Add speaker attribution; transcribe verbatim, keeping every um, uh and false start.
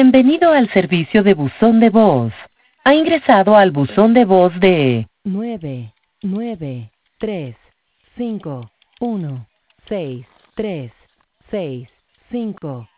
Speaker 1: Bienvenido al servicio de buzón de voz. Ha ingresado al buzón de voz de nueve nueve tres cinco uno seis tres seis cinco